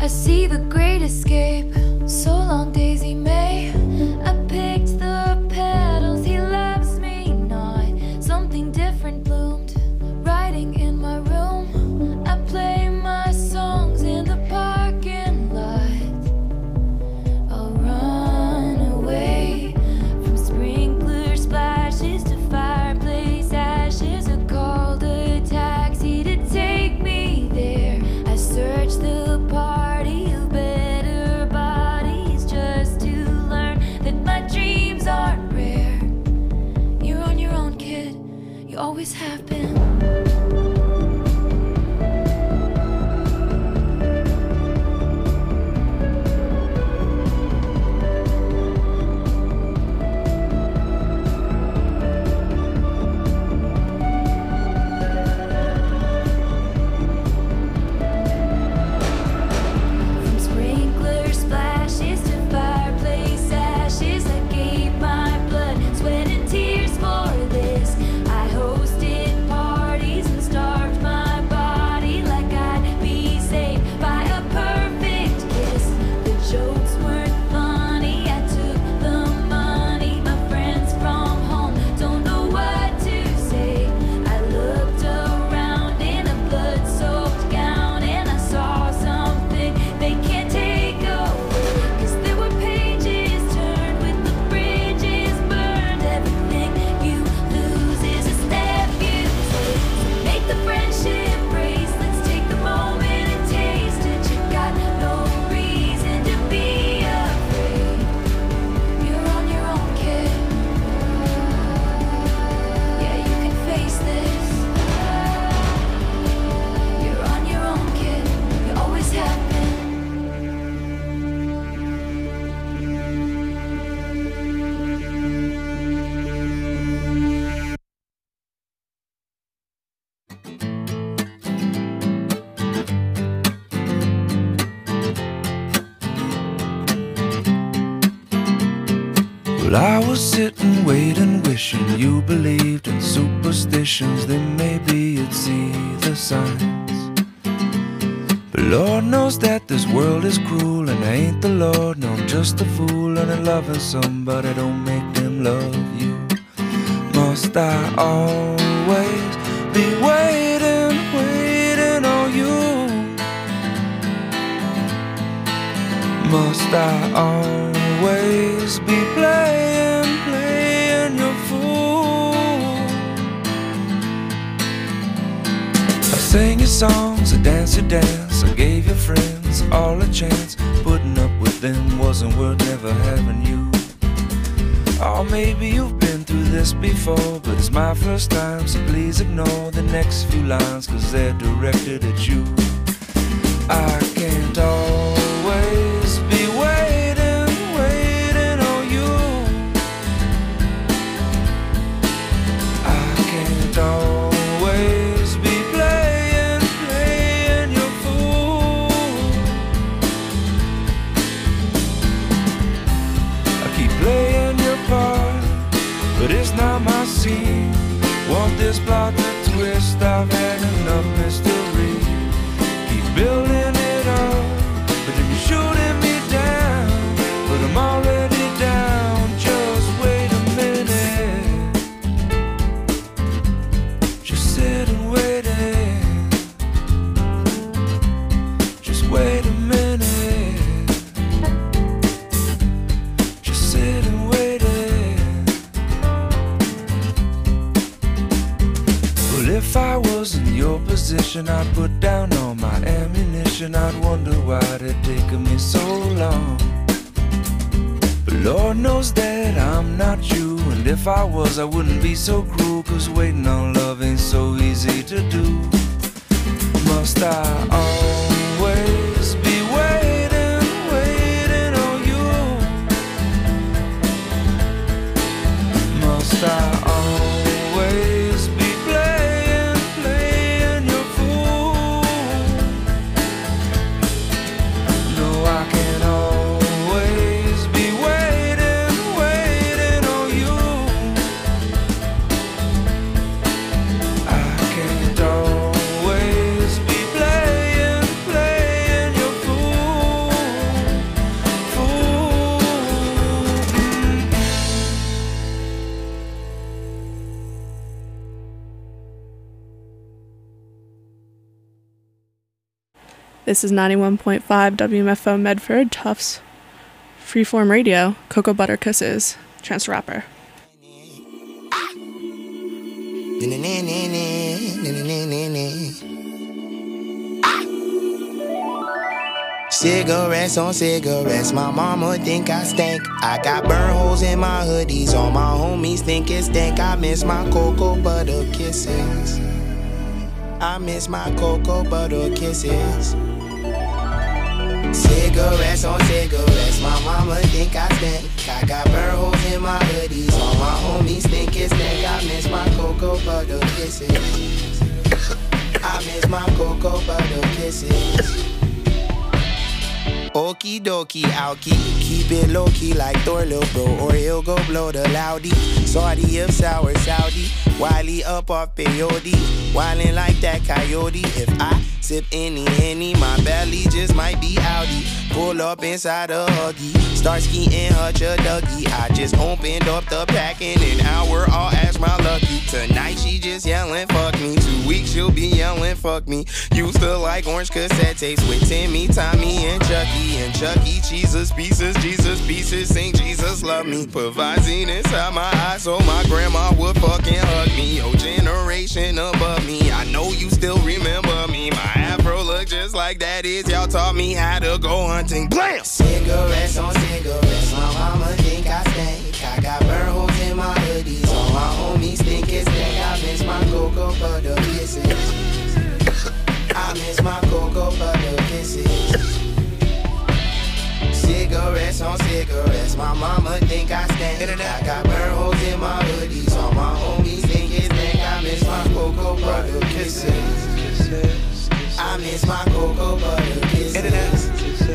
I see the great escape. So long, Daisy May. I picked the petals. He loves me not. Something different bloomed, writing in my room. I play my songs in the parking lot. I'll run away from sprinkler splashes to fireplace ashes. I called a taxi to take me there. I searched the party of better bodies just to learn that my dreams aren't rare. You're on your own, kid. You always have been. From sprinkler splashes to fireplace ashes, I gave my blood, sweat and tears for this. I hosted parties and starved my body like I'd be saved by a perfect kiss. The jokes weren't funny, I took the money. My friends from home don't know what to say. I looked around in a blood-soaked gown and I saw something they can't take away. 'Cause there were pages turned with the bridges burned. Everything you lose is a step you take. So make the friendship bracelets, take the moment and taste it. You got no reason to be afraid. You're on your own, kid. Yeah, you can face this. You're on your own, kid. You always have been. Well, I was sitting, waiting, wishing you believed in superstitions. Then maybe you'd see the signs. But Lord knows that this world is cruel, and I ain't the Lord, no, I'm just a fool. And loving somebody don't make them love you. Must I always be waiting, waiting on you? Must I always be playing, playing your fool? I sang your songs, I danced your dance, I gave your friends all a chance. Putting up with them wasn't worth never having you. Or maybe you've been through this before, but it's my first time, so please ignore the next few lines, 'cause they're directed at you. I can't always be waiting, waiting on you. I can't always be playing, playing your fool. I keep playing your part, but it's not my scene. Want this plot to twist, I've had enough mystery. Keep building it up, but then you're shooting me down. But I'm already down, just wait a minute. Just sit and wait it. Just wait a minute. Just sit and wait it. Well, if I was in your position, I'd put down all my ammunition. I'd wonder why it taken me so long. But Lord knows that I'm not you, and if I was, I wouldn't be so cruel. 'Cause waiting on love ain't so easy to do. Must I always be waiting, waiting on you? Must I always be playing, playing your fool? No, I can't always be waiting, waiting on you. I can't always be playing, This is 91.5 WMFO Medford, Tufts Freeform Radio, Cocoa Butter Kisses, Chance the Rapper. Cigarettes on cigarettes, my mama think I stink. I got burn holes in my hoodies, all my homies think it stink. I miss my cocoa butter kisses. I miss my cocoa butter kisses. Cigarettes on cigarettes, my mama think I stink. I got burn holes in my hoodies, all my homies think it stink. I miss my cocoa butter kisses. I miss my cocoa butter kisses. Okie dokie, alky, keep it low key like Thor, lil' bro, or he'll go blow the loudy. Saudi of sour Saudi, Wiley up off peyote, wildin' like that coyote. If I sip any, my belly just might be outy. Pull up inside a Huggy, start skiing Hutch a Dougie. I just opened up the pack in an hour, I'll ask my lucky. Tonight she just yelling fuck me, 2 weeks she'll be yelling fuck me. Used to like orange cassette tapes with Timmy, Tommy, and Chucky. And Chucky, Jesus pieces, sing Jesus love me. Put Visine inside my eyes so my grandma would fucking hug me. Your generation above me, I know you still remember me. My afro look just like that is, y'all taught me how to go hunting. Blam! Cigarettes on cigarettes, my mama think I stink. I got burn holes in my hoodies, all my homies think it's stink. I miss my cocoa butter kisses. I miss my cocoa butter kisses. Cigarettes on cigarettes, my mama think I stink. I got burn holes in my hoodies, all my homies think it's stink. I miss my cocoa butter kisses. I miss my cocoa butter kisses.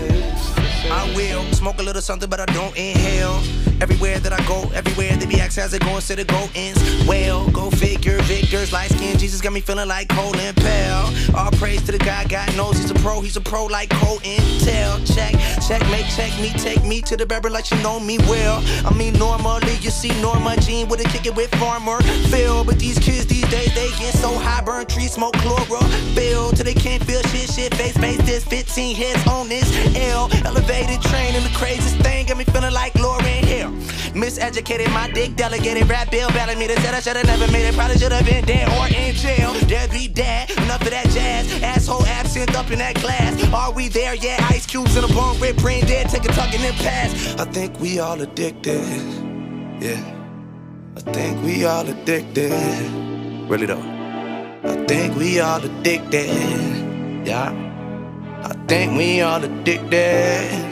I will smoke a little something, but I don't inhale. Everywhere that I go, everywhere they be asking how's it going, instead of go ins. Well, go figure, Victor's light skin, Jesus got me feeling like Colin Powell. All praise to the guy, God knows he's a pro like Cole Intel. Checkmate, check me, take me to the barber like you know me well. I mean, normally you see Norma Jean with a kick it with Farmer Phil, but these kids these days they get so high, burn trees, smoke chlorophyll till they can't feel shit, face this 15 heads on this L. Elevated train and the craziest thing got me feeling like Lauryn Hill. Miseducated, my dick delegated, rap bill belling me. They said I should've never made it, probably should've been dead or in jail. Dead be dead, enough of that jazz. Asshole absinthe up in that glass. Are we there? Yeah, ice cubes in a bone, rip, brain dead, take a tugging and pass. I think we all addicted, yeah. I think we all addicted, really though. I think we all addicted, yeah. I think we all addicted.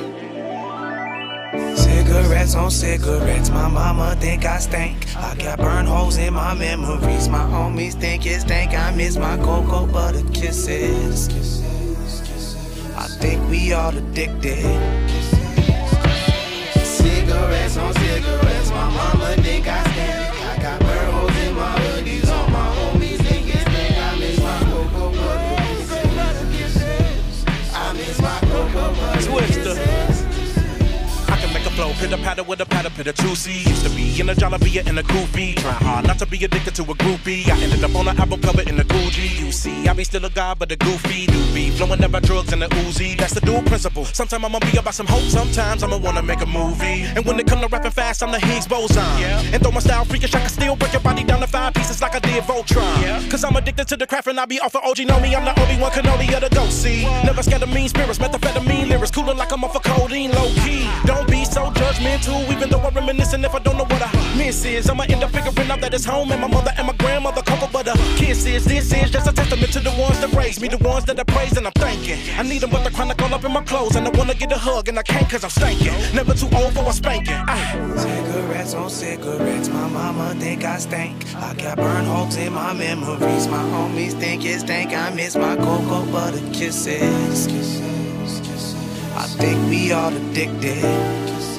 Cigarettes on cigarettes, my mama think I stink. I got burn holes in my memories, my homies think it stink. I miss my cocoa butter kisses. I think we all addicted. Cigarettes on cigarettes, my mama think I stink. I got burn holes in my hoodies, all my homies think it stink. I miss my cocoa butter kisses. I miss my cocoa butter kisses. I can make a flow, pitter patter with a patter, pitter juicy. Used to be in a Jollibee and a goofy. Try hard not to be addicted to a groupie. I ended up on an album cover in the Gucci. You see, I be still a guy, but a goofy doobie. Flowing about drugs and the Uzi. That's the dual principle. Sometimes I'ma be about some hope, sometimes I'ma wanna make a movie. And when it come to rapping fast, I'm the Higgs boson. Yeah. And though my style freakish, I can still break your body down to 5 pieces like I did Voltron. Yeah. Cause I'm addicted to the craft and I be off of OG. Know me, I'm the Obi-Wan Kenobi of the ghost. See, never scared of mean spirits, methamphetamine lyrics, cooler like I'm off of codeine, low key. Don't be so judgmental, even though I reminisce. And if I don't know what I miss is, I'ma end up figuring out that it's home and my mother and my grandmother cocoa butter kisses. This is just a testament to the ones that raised me, the ones that I praise and I'm thanking. I need them but the chronic all up in my clothes, and I wanna get a hug and I can't cause I'm stankin'. Never too old for a spanking. Cigarettes on cigarettes, my mama think I stink. I got burn holes in my memories, my homies think it stink. I miss my cocoa butter kisses. I think we all addicted.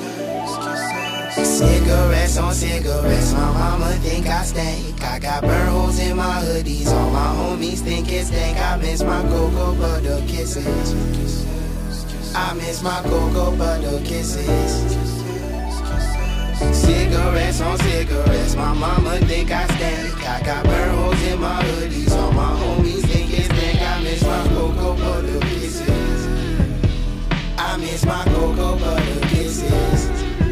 Cigarettes on cigarettes, my mama think I stink. I got burn holes in my hoodies, all my homies think it stink. I miss my cocoa butter kisses. I miss my cocoa butter kisses. Cigarettes on cigarettes, my mama think I stink. I got burn holes in my hoodies, all my homies think it stink. I miss my cocoa butter kisses. miss my cocoa butter kisses.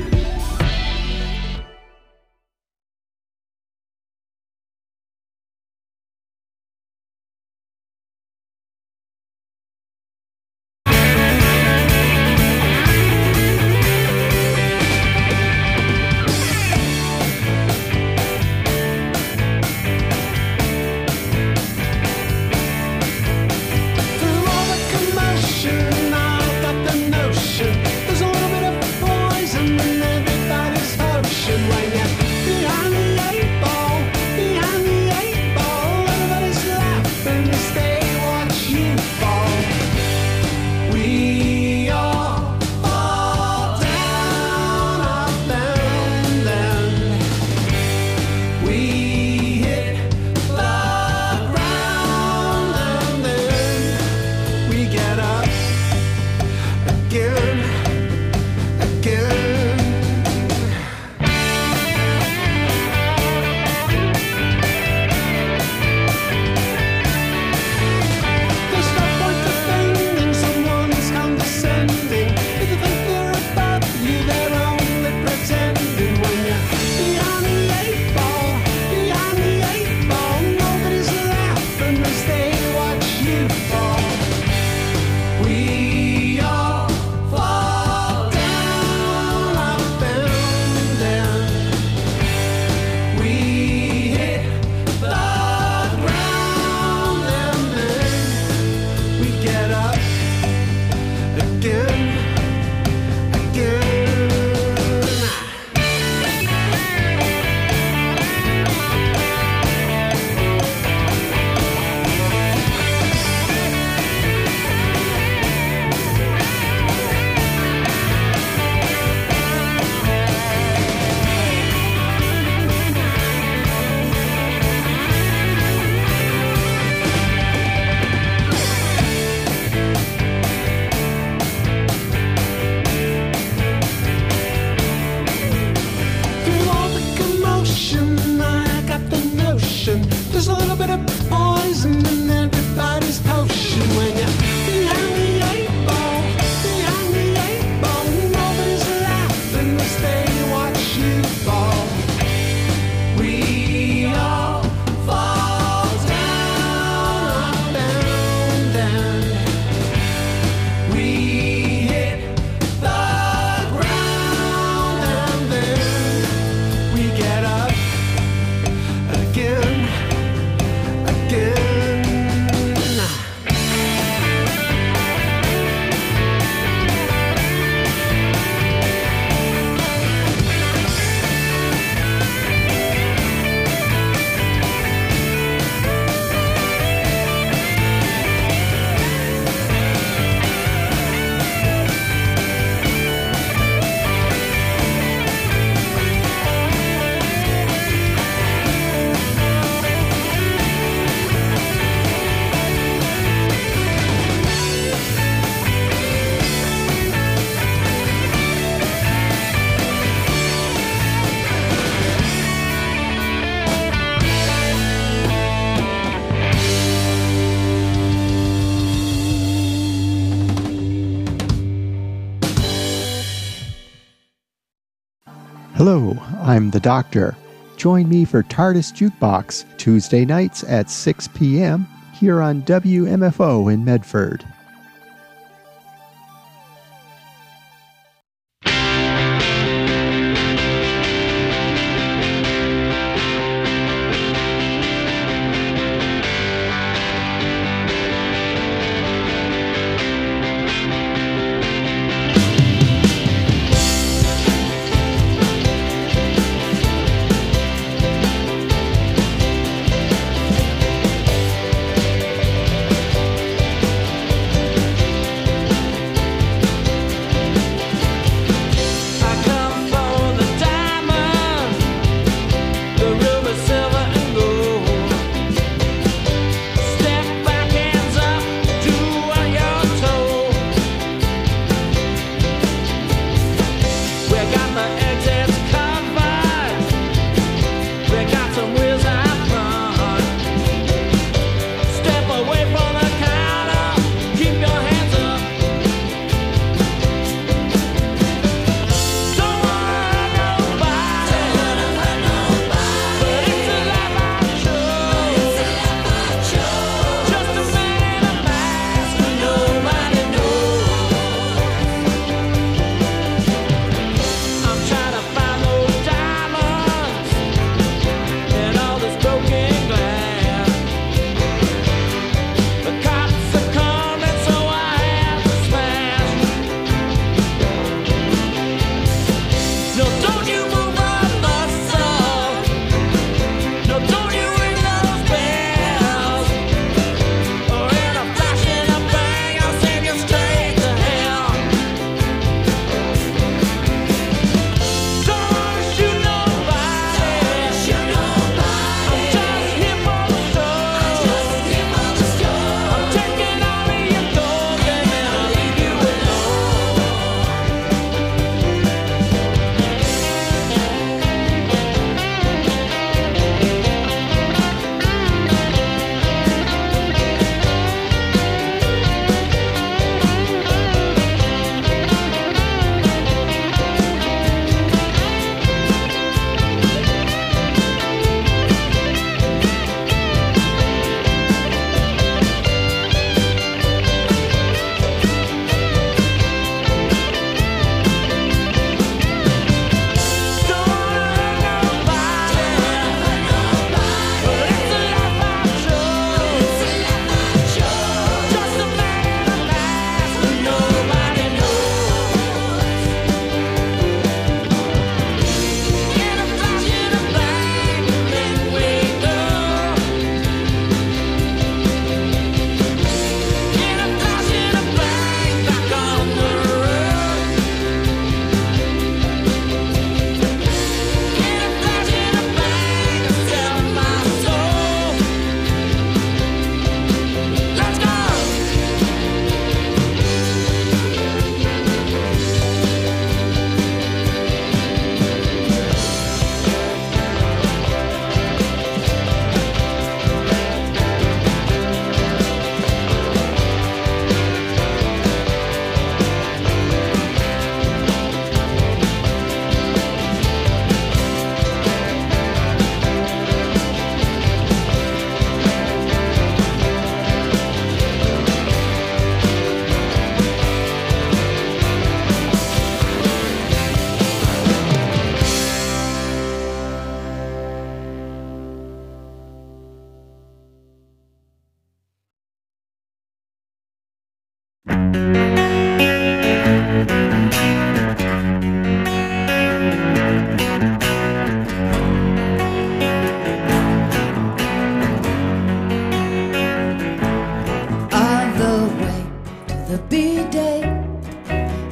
Hello, I'm the Doctor. Join me for TARDIS Jukebox, Tuesday nights at 6 p.m. here on WMFO in Medford.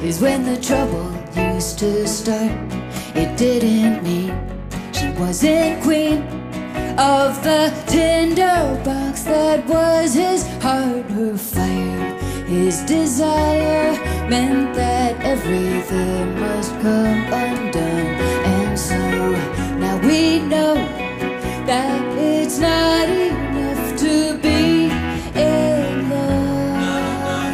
is when the trouble used to start. It didn't mean she wasn't queen of the tinderbox that was his heart. Her fire, his desire, meant that everything must come undone. And so now we know that it's not enough to be in love.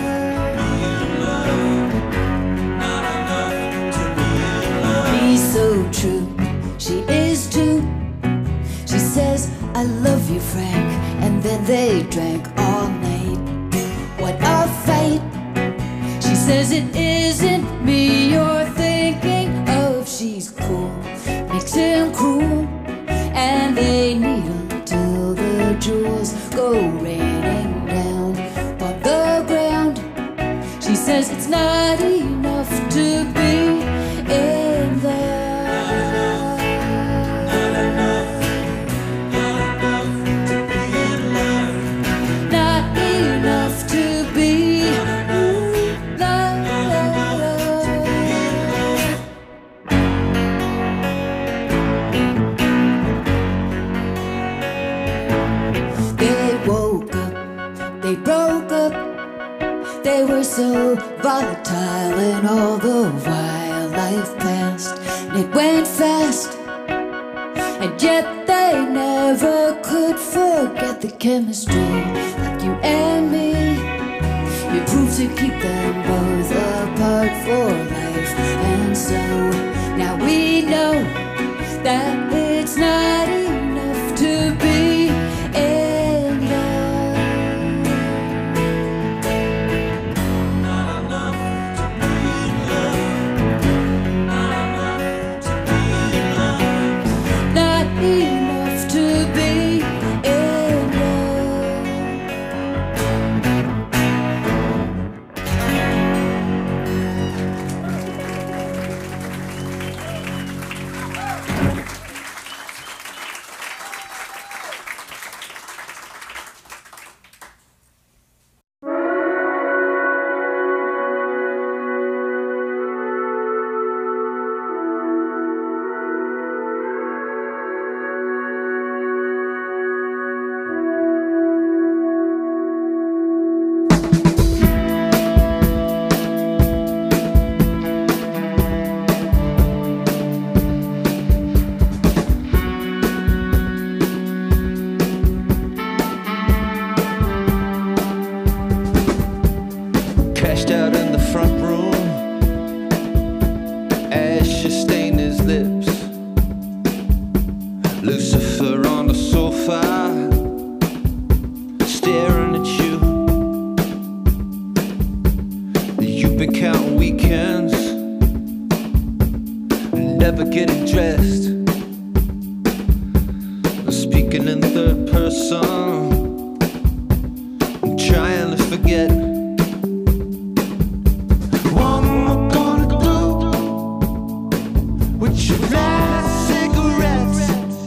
He's so true, she is too. She says, I love you, Frank, and then they drank all night. What a fight! She says it isn't me you're thinking of. She's cool, makes him cruel, and they needle till the jewels go raining down on the ground. She says it's not enough to be in love. Not enough to be in love. They woke up, they broke up. They were so volatile, and all the while life passed, and it went fast. And yet they never could forget the chemistry, like you and me. You proved to keep them both apart for life. And so now we know that it's not enough to be in love. Not enough to be in love. Not enough to be in love. Not enough to be in love. Cashed out in the front room, ashes stain his lips. Lucifer on the sofa, staring at you. You've been counting weekends, never getting dressed. Speaking in third person, I'm trying to forget. What am I gonna do with your last cigarettes?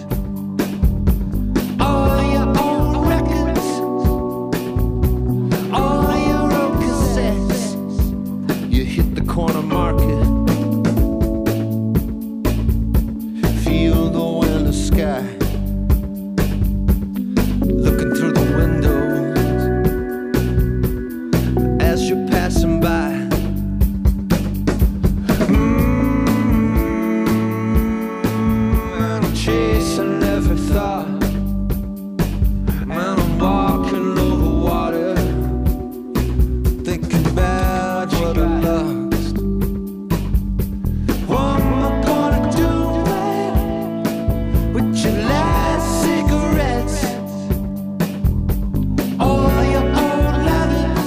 All your old records, all your old cassettes. You hit the corner market, feel the wind in the sky, looking through the windows as you're passing by. I'm chasing every thought. Man, I'm walking over water, thinking about what I lost. What am I gonna do with your last cigarettes? All your old letters,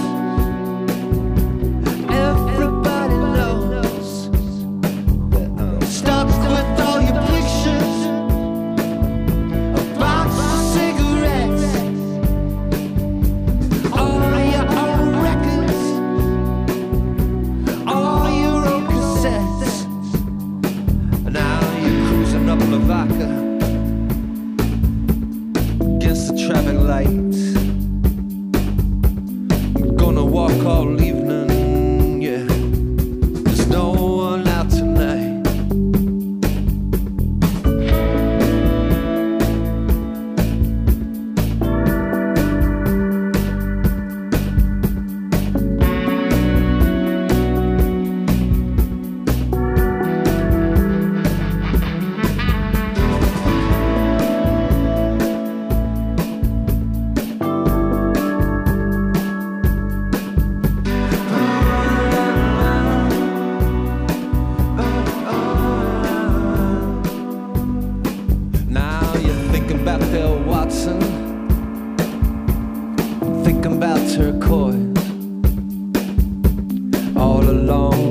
everybody knows that I'm stuck with all your pictures, a box of cigarettes, all your old records,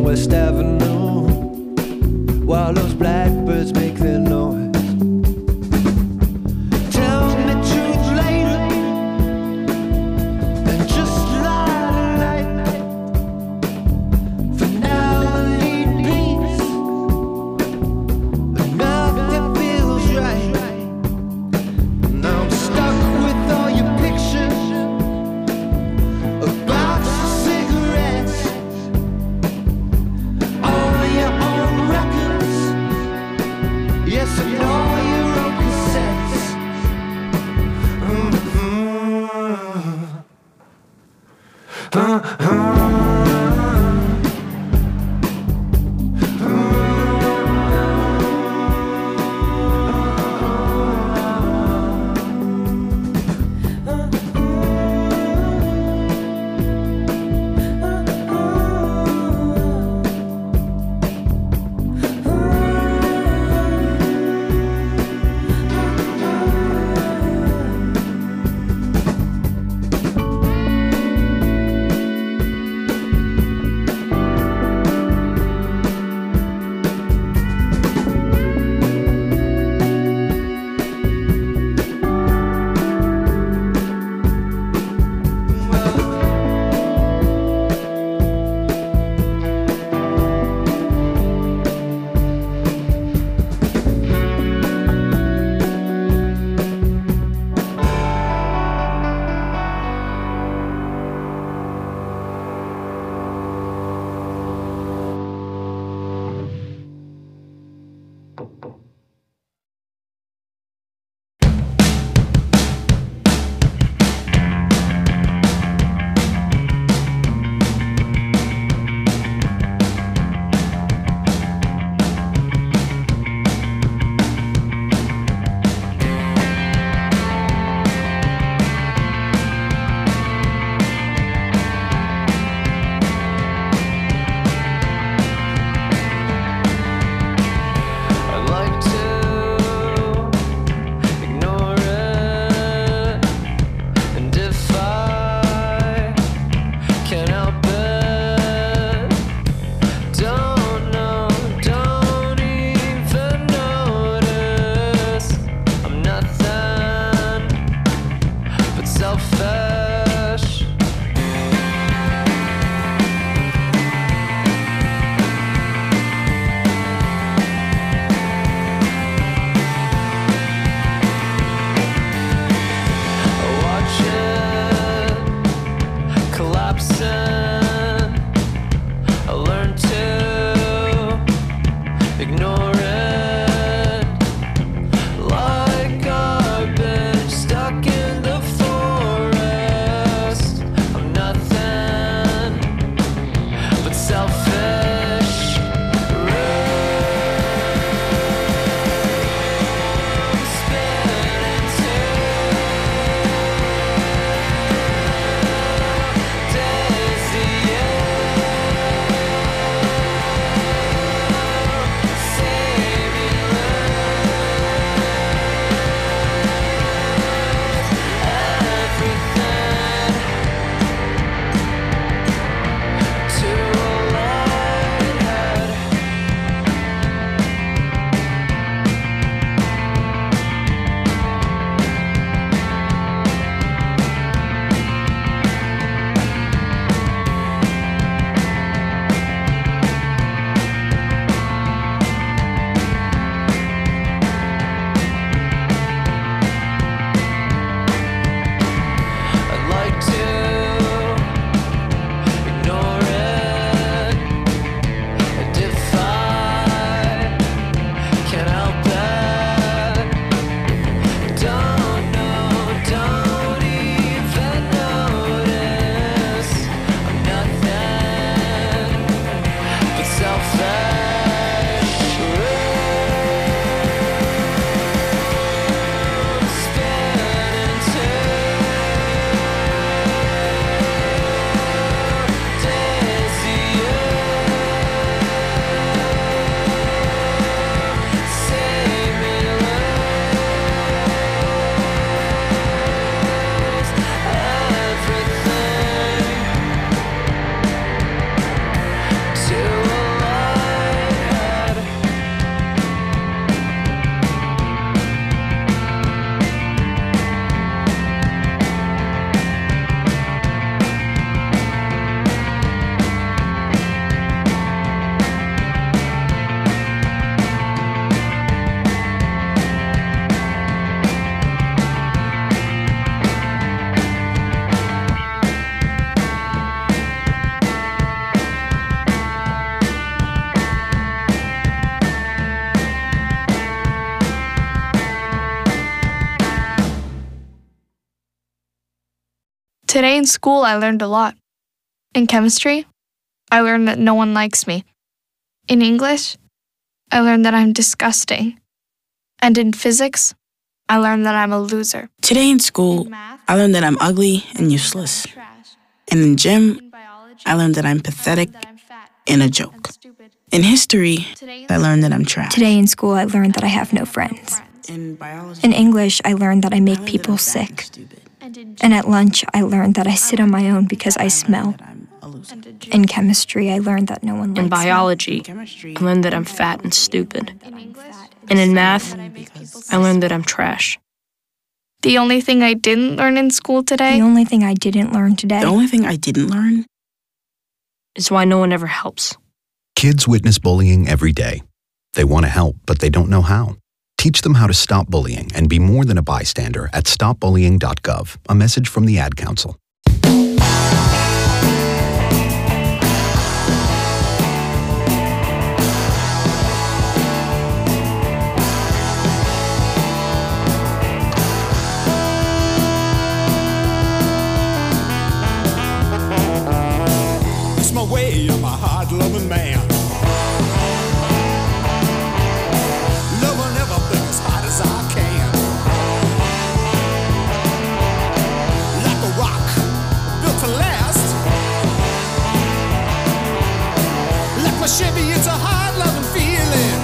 West Avenue while those blackbirds make their noise. Tell me truth later and just lie tonight. For now I need peace, but nothing feels right. Now I'm stuck with all your pictures, a box of cigarettes, all your own records. Today in school, I learned a lot. In chemistry, I learned that no one likes me. In English, I learned that I'm disgusting. And in physics, I learned that I'm a loser. Today in school, I learned that I'm ugly and useless. And in gym, I learned that I'm pathetic and a joke. In history, I learned that I'm trash. Today in school, I learned that I have no friends. In English, I learned that I make people sick. And at lunch, I learned that I sit on my own because I smell. In chemistry, I learned that no one likes me. In biology, I learned that I'm fat and stupid. And in math, I learned that I'm trash. The only thing I didn't learn in school today? The only thing I didn't learn today? The only thing I didn't learn? Is why no one ever helps. Kids witness bullying every day. They want to help, but they don't know how. Teach them how to stop bullying and be more than a bystander at stopbullying.gov. A message from the Ad Council. It's my way, I'm a hard-loving man. Chevy, it's a hard-loving feeling.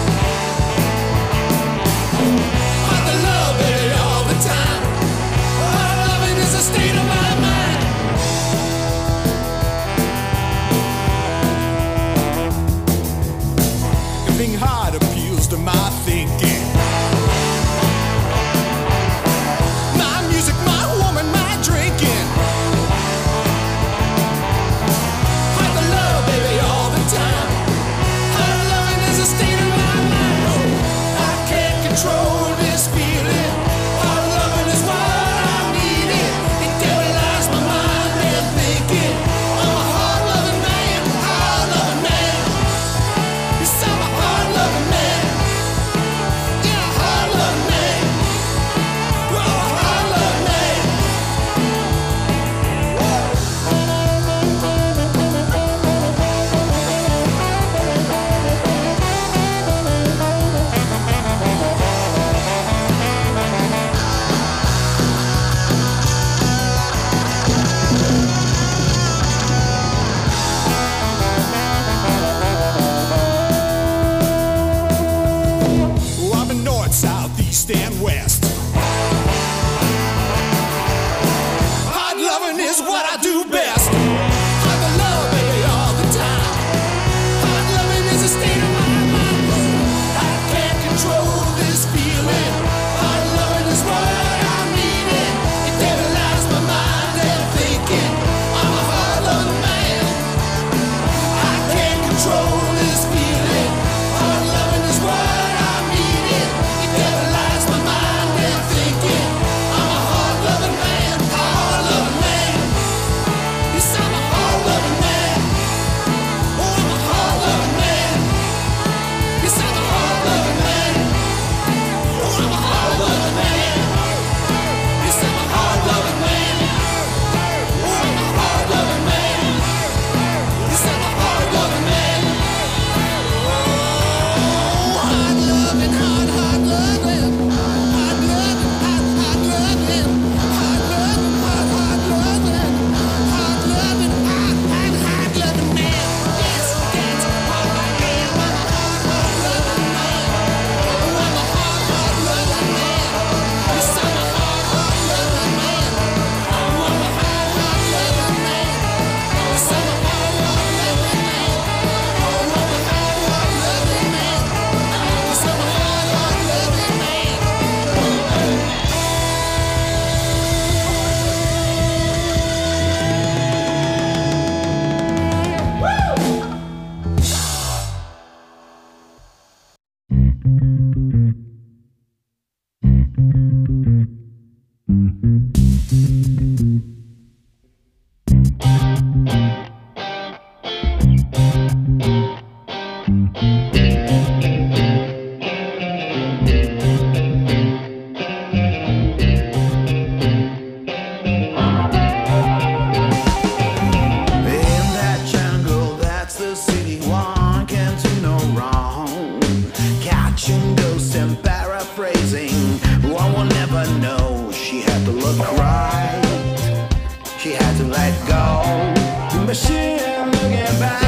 Hard to love, baby, all the time. Hard loving is a state of my mind. Everything hard appeals to my thinking. My music, my woman, my drinking. Hard to love, baby, all the time. Hard loving is one can do no wrong. Catching ghosts and paraphrasing, one will never know. She had to look right, she had to let go, but she ain't looking back.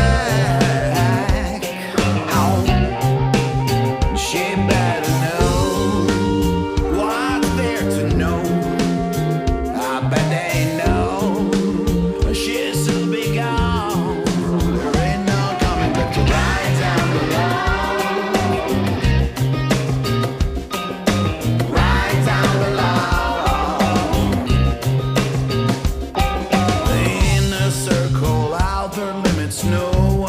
Oh, she better know what's there to know. I bet they know she'll soon be gone. There ain't no coming back to right down below. Right down below. The inner circle, outer limits, no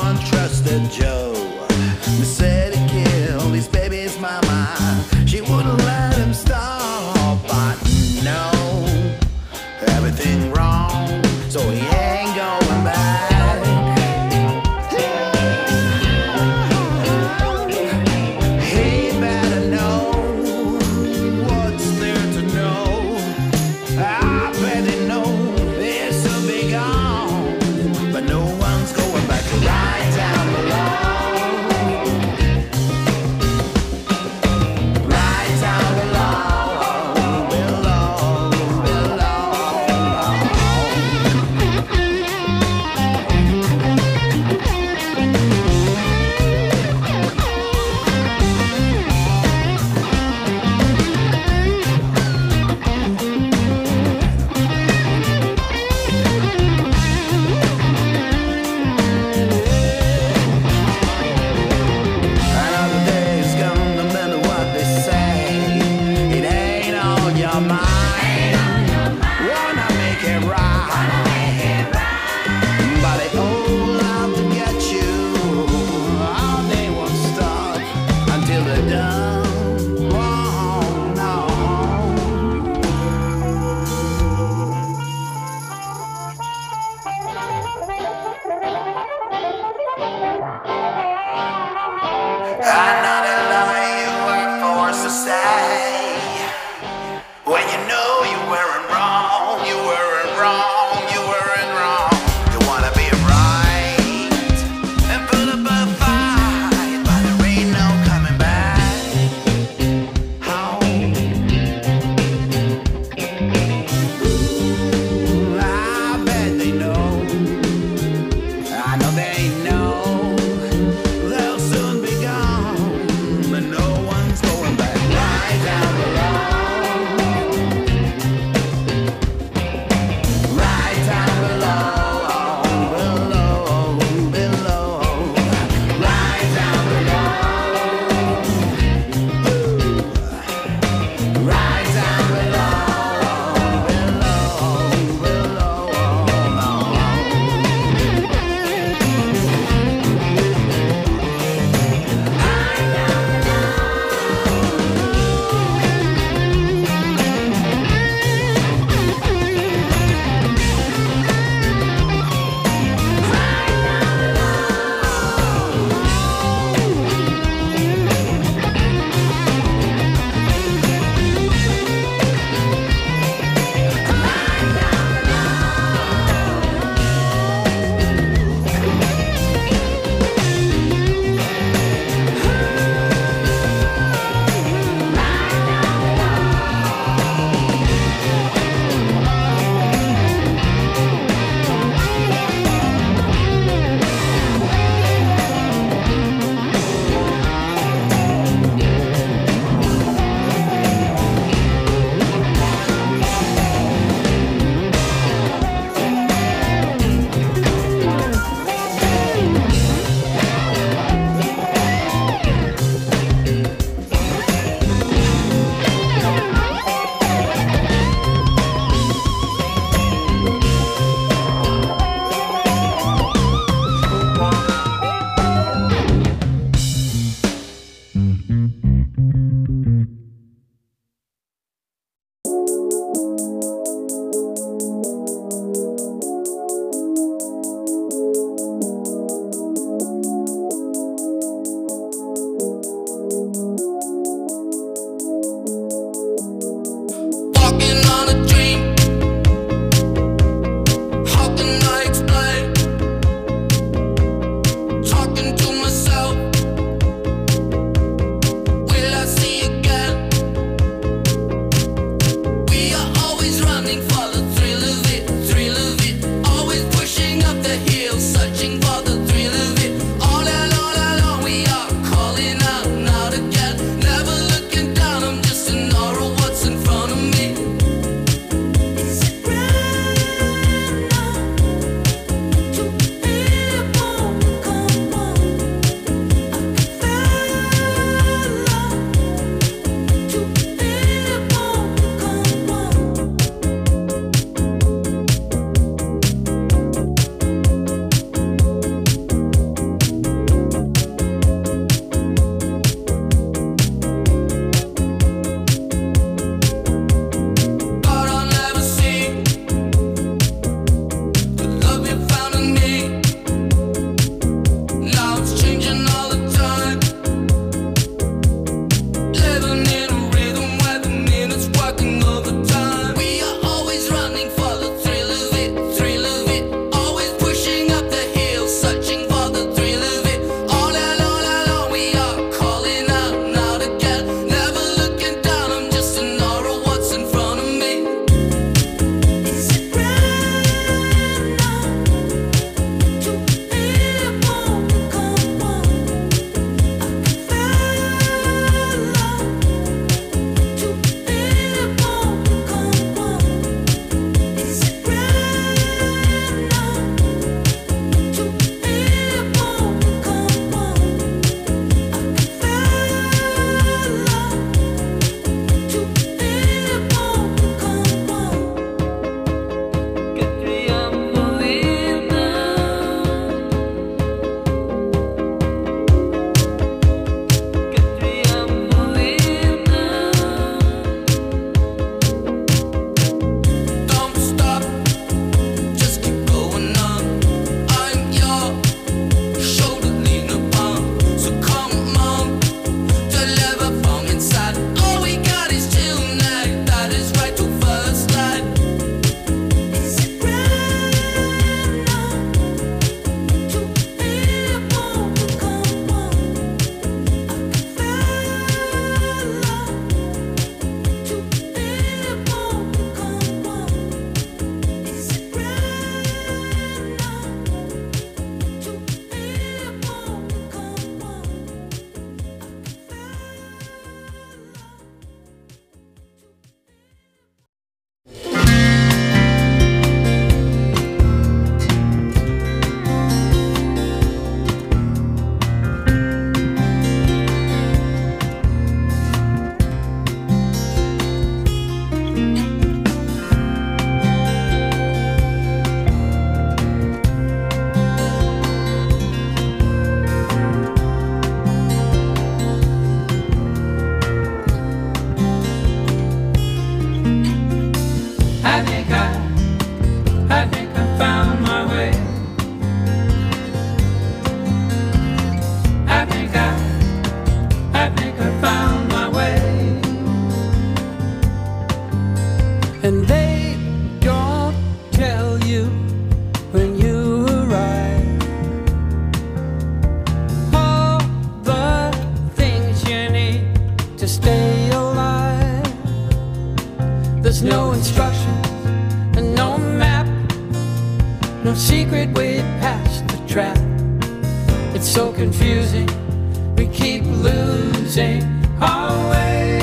There's no instructions and no map, no secret way past the trap. It's so confusing, we keep losing our way.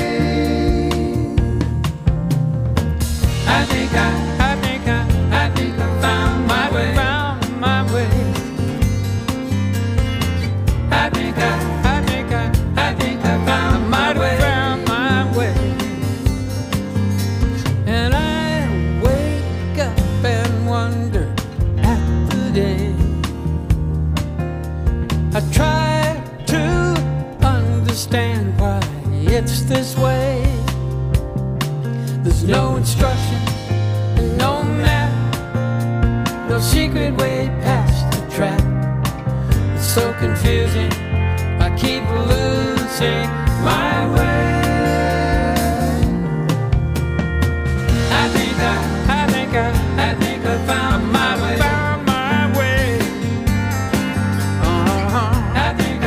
I think I found my way. Found my way. I think I found my way. Found my way. And I wake up and wonder at the day. I try to understand why it's this way. There's no instruction and no map, no secret way past the trap. It's so confusing, I keep losing my way. I think I found my way. Found my way. I think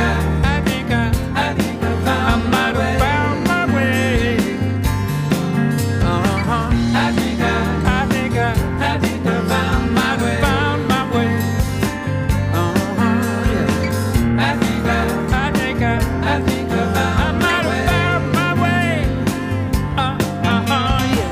I found my way. Found my way. I think I found my way. Found my way. Yeah. I think I found my way. Found my way. Yeah.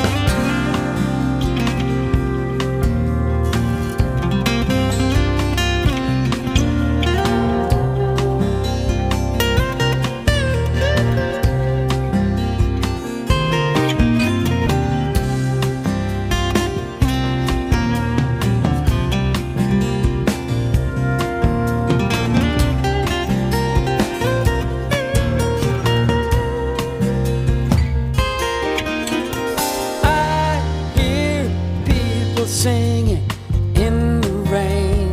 I hear people singing in the rain,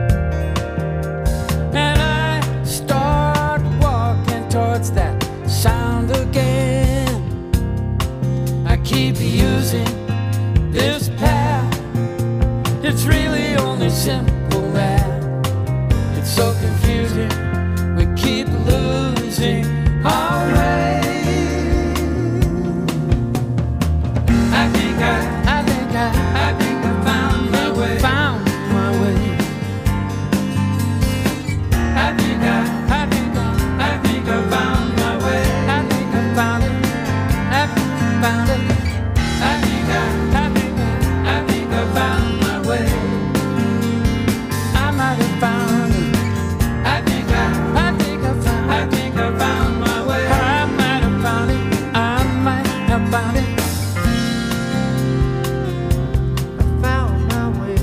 and I start walking towards that sound again. I keep using this path, it's really only simple math. It's so confusing, we keep losing our way. I think I found my way. Found my way. I think I found my way. I think I found it. I found it. I think I found my way. I might have found it. I think I found my way. I might have found it. I might have found it. I found my way.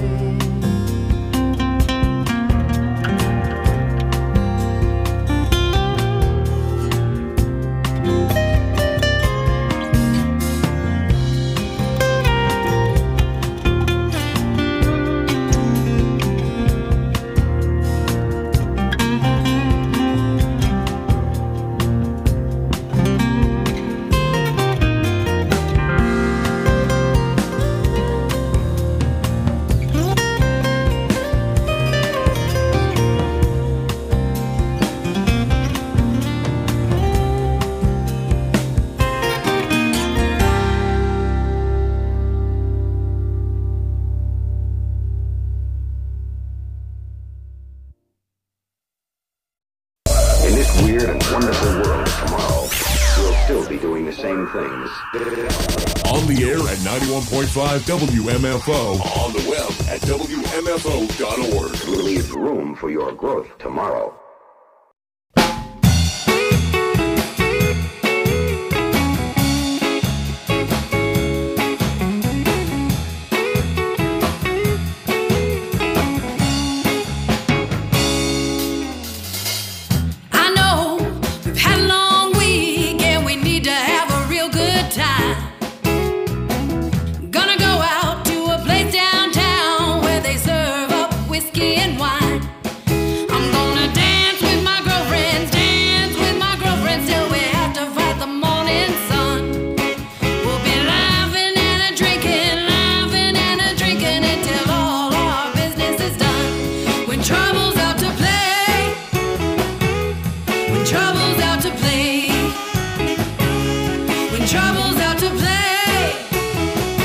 In this weird and wonderful world tomorrow, we'll still be doing the same things. On the air at 91.5 WMFO. On the web at WMFO.org. Leave room for your growth tomorrow. Whiskey and wine. trouble's out to play.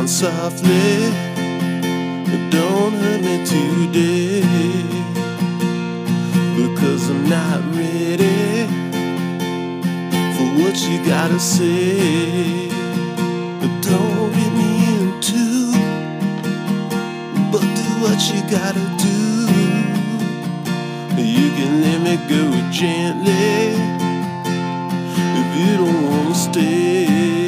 down softly. Don't hurt me today, because I'm not ready for what you gotta say. Don't get me into, but do what you gotta do. You can let me go gently if you don't wanna stay.